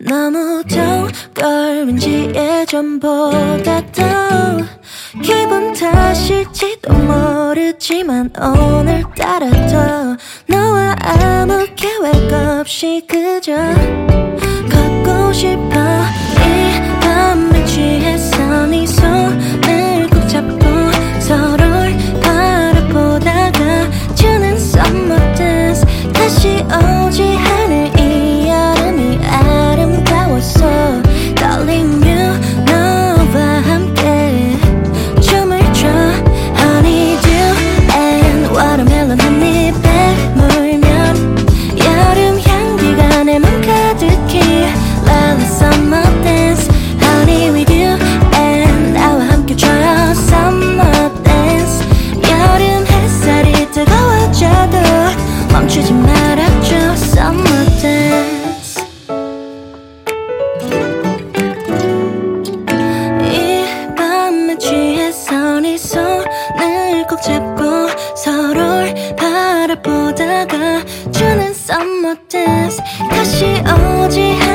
너무 걸 왠지 예전보다 더 기분 탓일지도 모르지만 오늘따라 더 너와 아무 계획 없이 그저 걷고 싶어. 이 밤에 취해서 네 손을 꼭 잡고 서로를 바라보다가 주는 summer dance. 다시 오지 않을 이 여름이 아름다웠어. Darling you 너와 함께 춤을 춰. Honeydew and watermelon 한 입에 물면 여름 향기가 내 맘 가득히 Love summer dance. Honey with you and 나와 함께 춰요 summer dance. 여름 햇살이 뜨거워져도 멈추지 말아줘 summer dance. 이 밤에 취해서 네 손을 꼭 잡고 서로를 바라보다가 주는 summer dance. 다시 오지